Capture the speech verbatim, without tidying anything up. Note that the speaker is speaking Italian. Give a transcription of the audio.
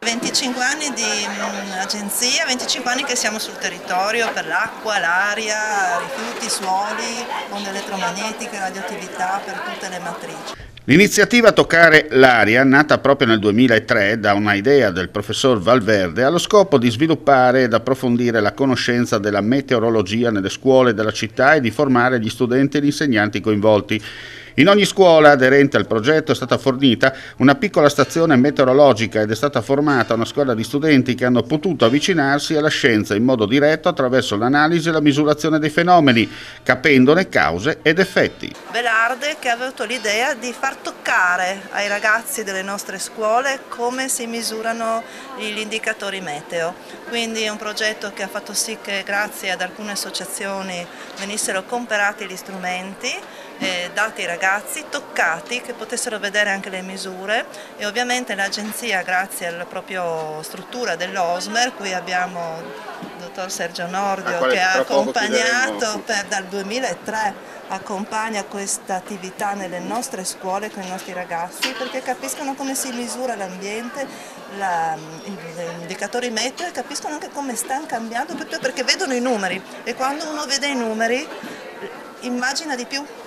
venticinque anni di mh, agenzia, venticinque anni che siamo sul territorio per l'acqua, l'aria, rifiuti, suoli, onde elettromagnetiche, radioattività per tutte le matrici. L'iniziativa Toccare l'aria, nata proprio nel duemilatré da una idea del professor Valverde, ha lo scopo di sviluppare ed approfondire la conoscenza della meteorologia nelle scuole della città e di formare gli studenti e gli insegnanti coinvolti. In ogni scuola aderente al progetto è stata fornita una piccola stazione meteorologica ed è stata formata una squadra di studenti che hanno potuto avvicinarsi alla scienza in modo diretto attraverso l'analisi e la misurazione dei fenomeni, capendone cause ed effetti. Velarde che ha avuto l'idea di far toccare ai ragazzi delle nostre scuole come si misurano gli indicatori meteo. Quindi è un progetto che ha fatto sì che grazie ad alcune associazioni venissero comprati gli strumenti, eh, dati ai ragazzi, toccati, che potessero vedere anche le misure, e ovviamente l'agenzia, grazie alla propria struttura dell'Osmer, qui abbiamo il dottor Sergio Nordio che ha accompagnato per, dal duemilatré, accompagna questa attività nelle nostre scuole con i nostri ragazzi perché capiscono come si misura l'ambiente, la, gli indicatori meteo, e capiscono anche come stanno cambiando, proprio perché vedono i numeri, e quando uno vede i numeri immagina di più.